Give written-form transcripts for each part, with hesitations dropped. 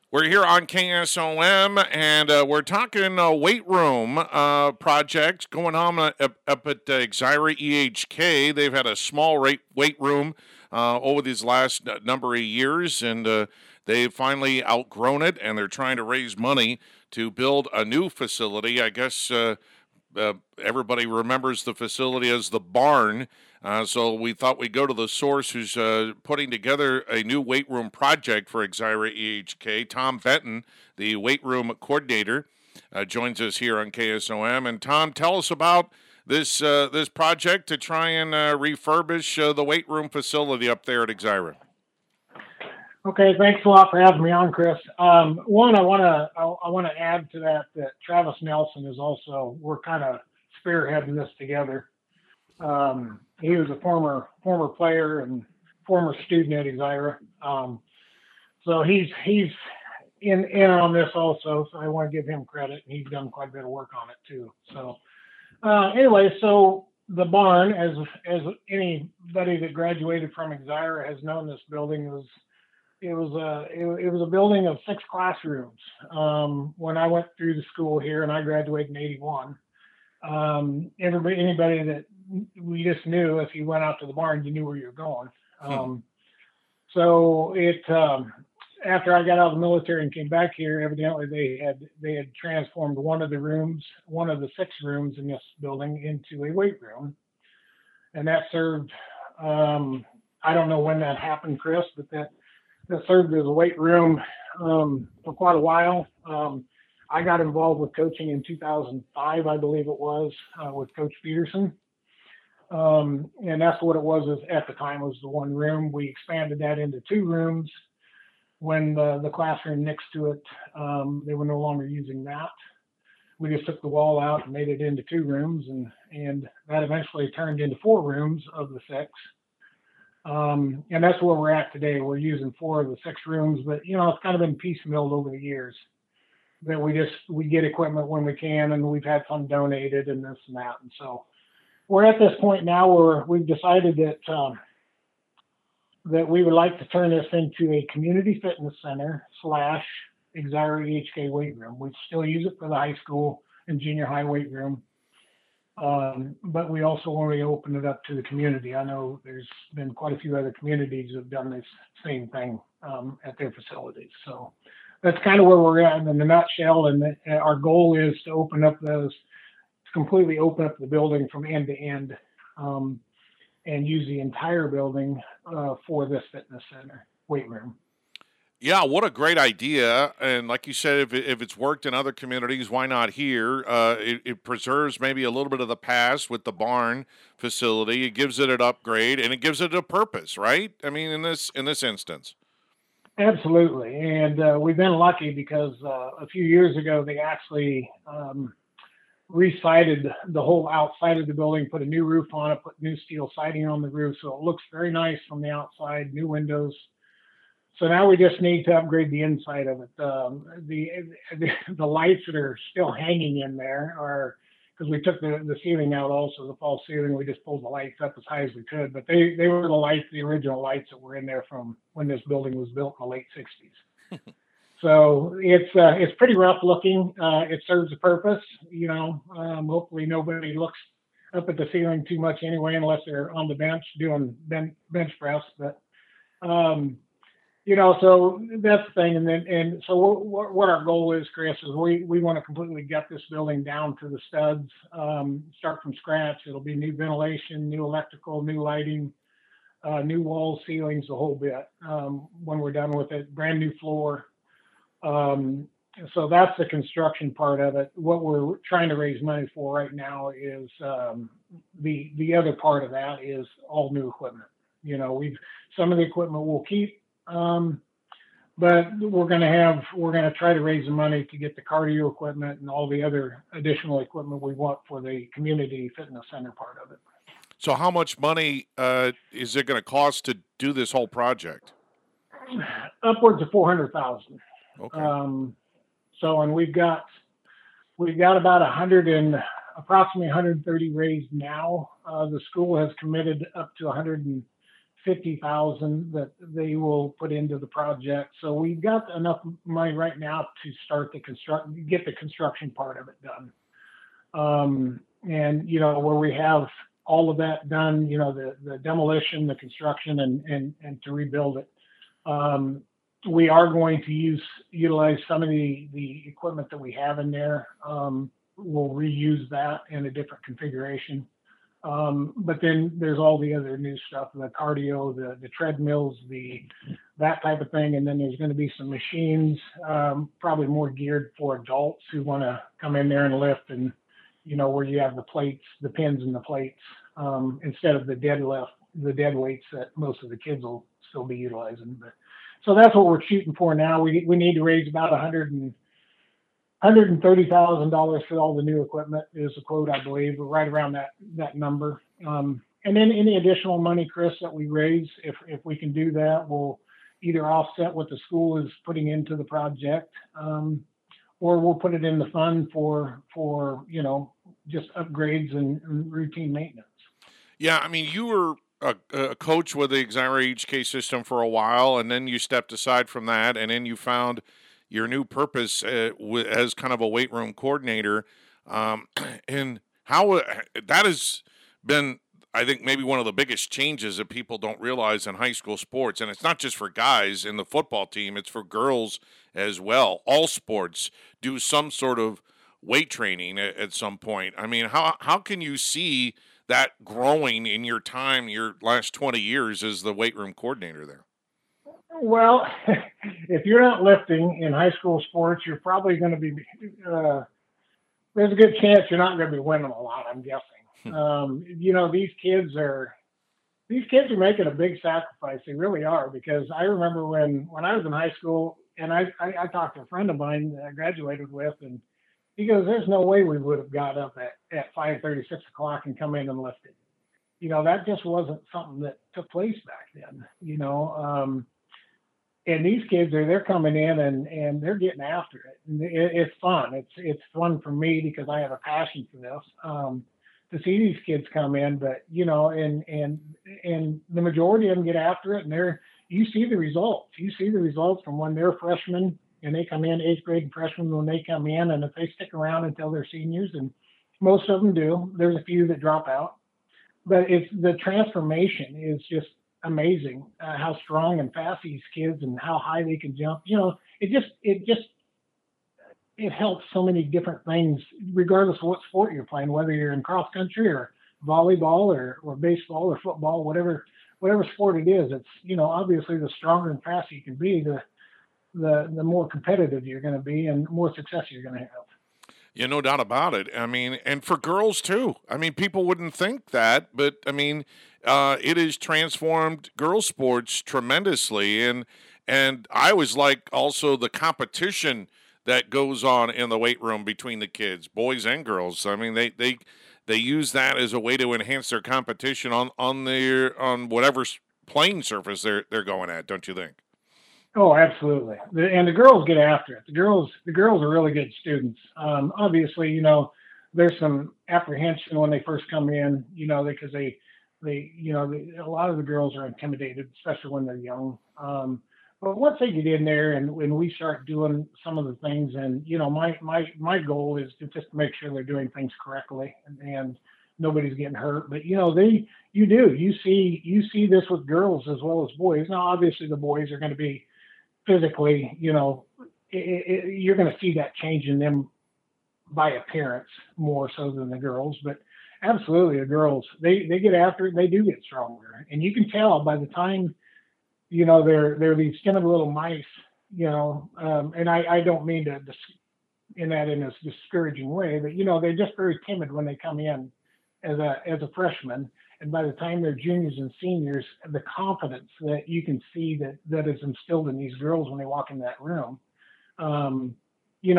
We're here on KSOM, and we're talking weight room project going on up at Exira EHK. They've had a small weight room over these last number of years, and they've finally outgrown it, and they're trying to raise money to build a new facility. I guess everybody remembers the facility as the barn. So we thought we'd go to the source who's putting together a new weight room project for Exira EHK. Tom Benton, the weight room coordinator, joins us here on KSOM. And Tom, tell us about this project to try and refurbish the weight room facility up there at Exira. Okay, thanks a lot for having me on, Chris. One, I want to add to that Travis Nelson is also, we're kind of spearheading this together. He was a former player and former student at Exira, so he's in on this also. So I want to give him credit, and he's done quite a bit of work on it too. So anyway, so the barn, as anybody that graduated from Exira has known, this building was. It was a building of 6 classrooms. When I went through the school here, and I graduated in '81, anybody that we just knew, if you went out to the barn, you knew where you were going. So after I got out of the military and came back here, evidently they had transformed one of the 6 rooms in this building into a weight room, and that served. I don't know when that happened, Chris, but that served as a weight room for quite a while. I got involved with coaching in 2005, I believe it was, with Coach Peterson. And that's what it was at the time, was the one room. We expanded that into 2 rooms. When the classroom next to it, they were no longer using that. We just took the wall out and made it into 2 rooms, and that eventually turned into 4 rooms of the 6. And that's where we're at today. We're using 4 of the 6 rooms, but it's kind of been piecemealed over the years. That we get equipment when we can, and we've had some donated and this and that. And so we're at this point now where we've decided that we would like to turn this into a community fitness center / Exira EHK weight room. We still use it for the high school and junior high weight room. But we also want to open it up to the community. I know there's been quite a few other communities that have done this same thing at their facilities. So that's kind of where we're at in a nutshell. And our goal is to completely open up the building from end to end, and use the entire building for this fitness center weight room. Yeah, what a great idea. And like you said, if it's worked in other communities, why not here? It preserves maybe a little bit of the past with the barn facility. It gives it an upgrade, and it gives it a purpose, right? I mean, in this instance. Absolutely. And we've been lucky because a few years ago, they actually re-sided the whole outside of the building, put a new roof on it, put new steel siding on the roof. So it looks very nice from the outside, new windows. So now we just need to upgrade the inside of it. The lights that are still hanging in there are, because we took the ceiling out also, the false ceiling, we just pulled the lights up as high as we could. But they were the original lights that were in there from when this building was built in the late 60s. So it's pretty rough looking. It serves a purpose. Hopefully nobody looks up at the ceiling too much anyway, unless they're on the bench doing bench press. But so that's the thing. And so what our goal is, Chris, is we want to completely gut this building down to the studs, start from scratch. It'll be new ventilation, new electrical, new lighting, new walls, ceilings, the whole bit. When we're done with it, brand new floor. So that's the construction part of it. What we're trying to raise money for right now is the other part of that is all new equipment. Some of the equipment we'll keep. But we're going to try to raise the money to get the cardio equipment and all the other additional equipment we want for the community fitness center part of it. So how much money is it going to cost to do this whole project? Upwards of $400,000. Okay. And we've got about approximately 130 raised now. The school has committed up to $50,000 that they will put into the project. So we've got enough money right now to start get the construction part of it done. And where we have all of that done, the demolition, the construction, and to rebuild it. We are going to utilize some of the equipment that we have in there. We'll reuse that in a different configuration. But then there's all the other new stuff, the cardio, the treadmills, that type of thing. And then there's going to be some machines, probably more geared for adults who want to come in there and lift, and where you have the plates, the pins and the plates, instead of the dead weights that most of the kids will still be utilizing. So that's what we're shooting for now. We need to raise about $130,000 for all the new equipment is the quote, I believe. We're right around that number. And then any additional money, Chris, that we raise, if we can do that, we'll either offset what the school is putting into the project, or we'll put it in the fund for just upgrades and routine maintenance. Yeah, I mean, you were a coach with the Exira HK system for a while, and then you stepped aside from that, and then you found your new purpose as kind of a weight room coordinator. And how that has been, I think, maybe one of the biggest changes that people don't realize in high school sports. And it's not just for guys in the football team, it's for girls as well. All sports do some sort of weight training at some point. I mean, how can you see that growing in your time, your last 20 years as the weight room coordinator there? Well, if you're not lifting in high school sports, you're probably going to be, there's a good chance you're not going to be winning a lot, I'm guessing. These kids are making a big sacrifice. They really are, because I remember when I was in high school, and I talked to a friend of mine that I graduated with, and he goes, there's no way we would have got up at 5:30, 6 o'clock and come in and lifted. That just wasn't something that took place back then, and these kids they're coming in and they're getting after it. And it's fun. It's fun for me because I have a passion for this, to see these kids come in, but, and the majority of them get after it, and you see the results. You see the results from when they're freshmen and they come in, 8th grade and freshmen, when they come in, and if they stick around until they're seniors, and most of them do, there's a few that drop out, but the transformation is just amazing, how strong and fast these kids and how high they can jump. It helps so many different things, regardless of what sport you're playing, whether you're in cross country or volleyball or baseball or football, whatever sport it is. It's, obviously the stronger and faster you can be, the more competitive you're going to be and the more success you're going to have. Yeah, no doubt about it. I mean, and for girls too. I mean, people wouldn't think that, but I mean, it has transformed girls' sports tremendously. And I always like also the competition that goes on in the weight room between the kids, boys and girls. I mean, they use that as a way to enhance their competition on whatever playing surface they're going at. Don't you think? Oh, absolutely. And the girls get after it. The girls are really good students. Obviously, there's some apprehension when they first come in, because a lot of the girls are intimidated, especially when they're young. But once they get in there and when we start doing some of the things, and my goal is to just make sure they're doing things correctly and nobody's getting hurt. But you see this with girls as well as boys. Now, obviously, the boys are going to be physically, you're going to see that change in them by appearance more so than the girls. But absolutely, the girls they get after it. They do get stronger, and you can tell by the time they're these timid little mice. And I don't mean to in a discouraging way, but they're just very timid when they come in as a freshman. And by the time they're juniors and seniors, the confidence that you can see that is instilled in these girls when they walk in that room, you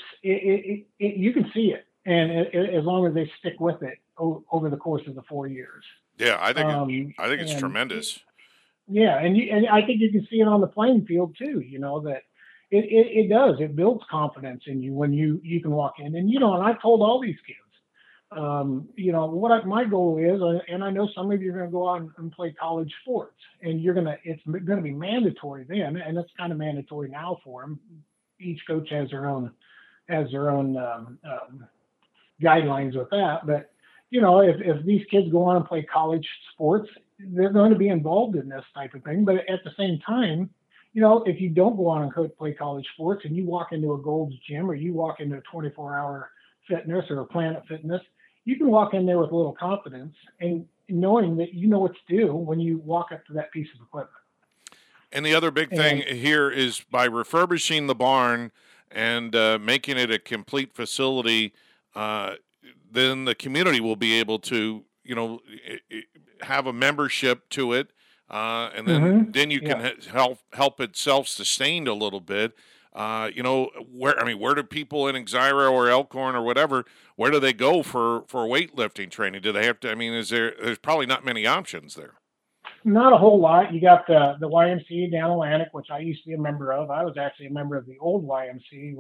can see it. And as long as they stick with it over the course of the 4 years. Yeah, I think it's tremendous. Yeah, and I think you can see it on the playing field too. That it does. It builds confidence in you when you can walk in. And and I've told all these kids, my goal is, and I know some of you are going to go out and play college sports, and it's going to be mandatory then, and it's kind of mandatory now for them. Each coach has their own guidelines with that, but if these kids go on and play college sports, they're going to be involved in this type of thing. But at the same time, if you don't go on and play college sports and you walk into a Gold's Gym or you walk into a 24-hour fitness or a Planet Fitness, you can walk in there with a little confidence and knowing that you know what to do when you walk up to that piece of equipment. And the other big thing here is by refurbishing the barn and making it a complete facility, then the community will be able to, have a membership to it, and then you can help it self-sustained a little bit. Where do people in Exira or Elkhorn or whatever, where do they go for weightlifting training? Do they have to? I mean, there's probably not many options there. Not a whole lot. You got the YMCA down Atlantic, which I used to be a member of. I was actually a member of the old YMCA,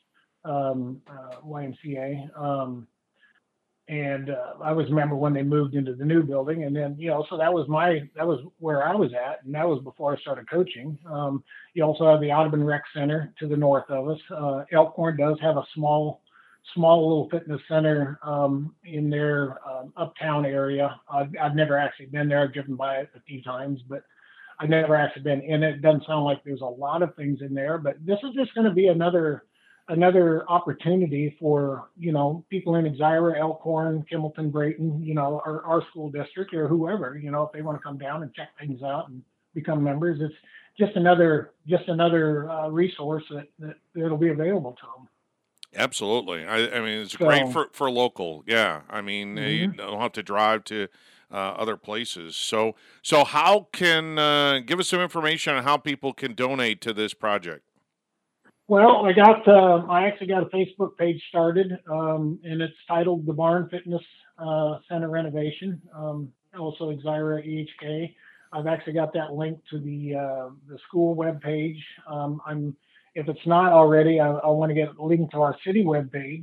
YMCA. And I was a member when they moved into the new building, and then so that was where I was at, and that was before I started coaching. You also have the Audubon Rec Center to the north of us. Elkhorn does have a small little fitness center in their uptown area. I've never actually been there. I've driven by it a few times, but I've never actually been in it. It doesn't sound like there's a lot of things in there, but this is just going to be another opportunity for people in Exira, Elkhorn, Kimmelton, Brayton, our school district or whoever, if they want to come down and check things out and become members. It's just another resource that it'll be available to them. Absolutely. I mean, it's great for local. Yeah. I mean, you don't have to drive to other places. So how can give us some information on how people can donate to this project? Well, I actually got a Facebook page started, and it's titled the Barn Fitness Center Renovation. Also Exira EHK. I've actually got that link to the school webpage. If it's not already, I want to get a link to our city webpage.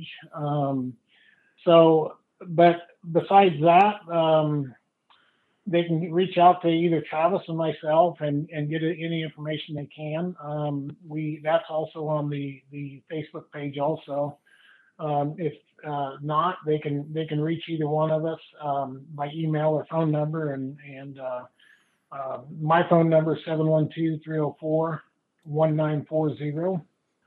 But besides that, they can reach out to either Travis or myself and get any information they can. That's also on the Facebook page also. If not, they can reach either one of us by email or phone number. And my phone number is 712-304-1940.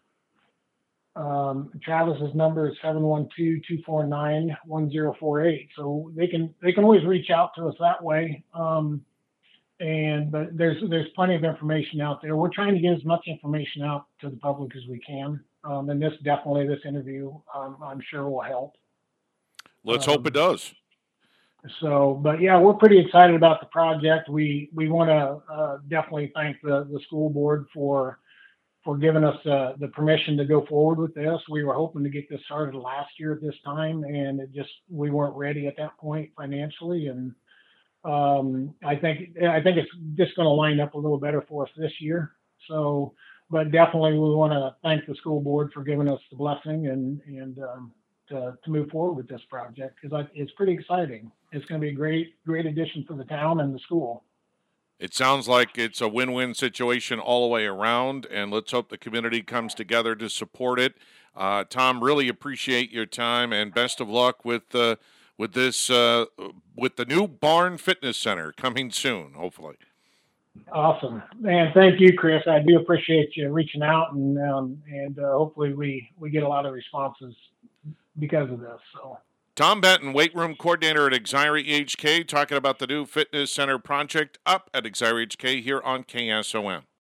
Travis's number is 712-249-1048. So they can always reach out to us that way. But there's plenty of information out there. We're trying to get as much information out to the public as we can. And this interview, I'm sure will help. Let's hope it does. But yeah, we're pretty excited about the project. We want to definitely thank the school board for giving us the permission to go forward with this. We were hoping to get this started last year at this time, and we weren't ready at that point financially. And I think it's just going to line up a little better for us this year. So, but definitely we want to thank the school board for giving us the blessing and to move forward with this project, because it's pretty exciting. It's going to be a great addition for the town and the school. It sounds like it's a win-win situation all the way around, and let's hope the community comes together to support it. Tom, really appreciate your time, and best of luck with the new Barn Fitness Center coming soon, hopefully. Awesome, and thank you, Chris. I do appreciate you reaching out, and hopefully we get a lot of responses because of this. So. Tom Benton, weight room coordinator at Exira EHK, talking about the new fitness center project up at Exira EHK here on KSOM.